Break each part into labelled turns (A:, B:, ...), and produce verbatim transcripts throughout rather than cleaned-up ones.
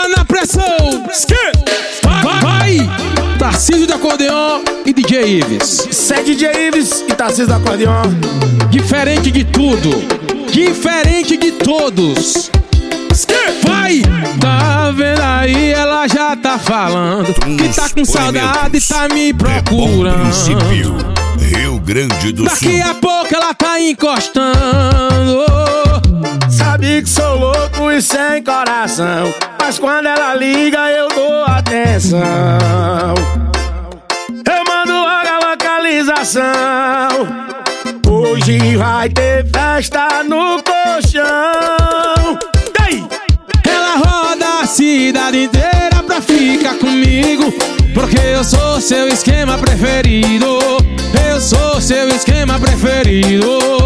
A: na pressão. Vai, vai. Tarcísio do acordeon e D J Ives.
B: Cê é D J Ives e Tarcísio do acordeon.
A: Diferente de tudo, diferente de todos. Vai! Tá vendo aí, ela já tá falando que tá com saudade e tá me procurando.
C: Princípio, Rio Grande do Sul.
A: Daqui a pouco ela tá encostando.
B: Sabe que sou louco e sem coração, mas quando ela liga eu dou atenção. Eu mando logo a localização. Hoje vai ter festa no colchão. Ei!
A: Ela roda a cidade inteira pra ficar comigo, porque eu sou seu esquema preferido. Eu sou seu esquema preferido.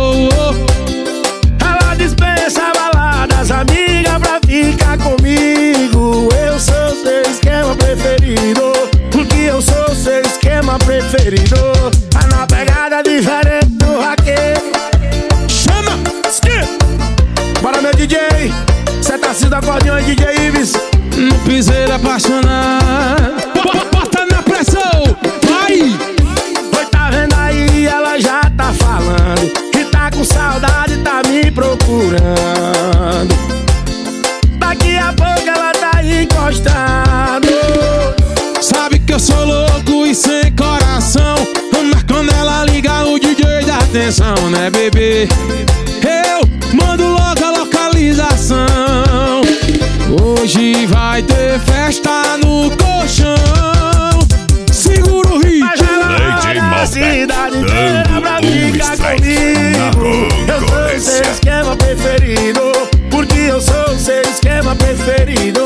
B: Ela dispensa baladas, amiga, pra ficar comigo. Eu sou seu esquema preferido, porque eu sou seu esquema preferido. Tá na pegada diferente do vaqueiro.
A: Chama!
B: Bora, meu D J, cê tá Tarcísio do acordeon e D J Ives.
A: No piseiro apaixonado. Bota na pressão. Vai!
B: Oi, tá vendo aí, ela já tá falando que tá com saudade, tá me procurando. Daqui a pouco ela tá encostando.
A: Sabe que eu sou louco e sem coração, mas quando ela liga o D J dá atenção, né, bebê? Eu mando logo a localização. Hoje vai ter festa no colchão. Segura o ritmo.
B: Mas ela roda a cidade inteira pra ficar comigo. Eu sou seu esquema preferido, porque eu sou seu esquema preferido.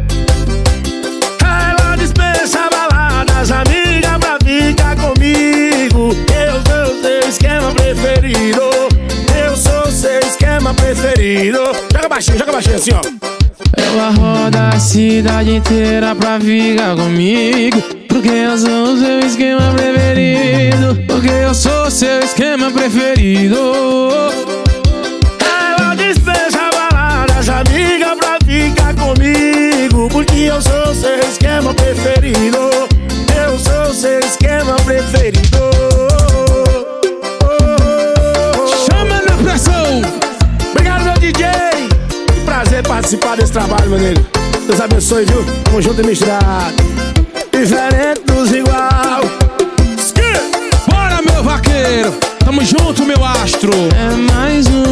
B: Ela dispensa baladas, amiga, pra ficar comigo. Eu sou seu esquema preferido. Eu sou seu esquema preferido. Joga baixinho, joga baixinho assim, ó.
A: Ela roda a cidade inteira pra ficar comigo, porque eu sou seu esquema preferido. Porque eu sou seu esquema preferido.
B: Ela dispensa baladas, amiga, pra ficar comigo, porque eu sou seu esquema preferido. Eu sou seu esquema preferido.
A: Chama na pressão.
B: Obrigado, meu D J. Que prazer participar desse trabalho, meu amigo. Deus abençoe, viu? Tamo junto e misturado. Diferente dos igual.
A: Bora, meu vaqueiro. Tamo junto, meu astro. É mais um